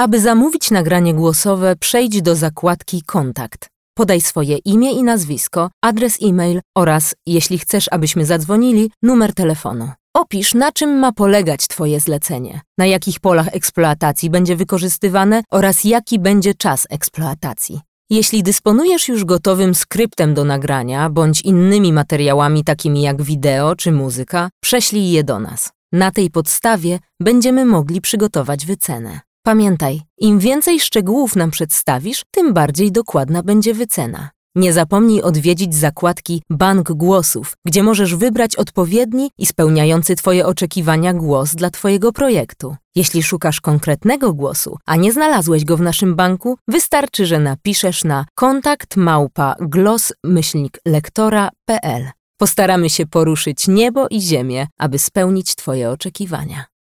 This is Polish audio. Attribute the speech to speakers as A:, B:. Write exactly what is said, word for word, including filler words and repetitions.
A: Aby zamówić nagranie głosowe, przejdź do zakładki Kontakt. Podaj swoje imię i nazwisko, adres e-mail oraz, jeśli chcesz, abyśmy zadzwonili, numer telefonu. Opisz, na czym ma polegać Twoje zlecenie, na jakich polach eksploatacji będzie wykorzystywane oraz jaki będzie czas eksploatacji. Jeśli dysponujesz już gotowym skryptem do nagrania bądź innymi materiałami takimi jak wideo czy muzyka, prześlij je do nas. Na tej podstawie będziemy mogli przygotować wycenę. Pamiętaj, im więcej szczegółów nam przedstawisz, tym bardziej dokładna będzie wycena. Nie zapomnij odwiedzić zakładki Bank Głosów, gdzie możesz wybrać odpowiedni i spełniający Twoje oczekiwania głos dla Twojego projektu. Jeśli szukasz konkretnego głosu, a nie znalazłeś go w naszym banku, wystarczy, że napiszesz na kontakt małpa głos myślnik lektora kropka p l. Postaramy się poruszyć niebo i ziemię, aby spełnić Twoje oczekiwania.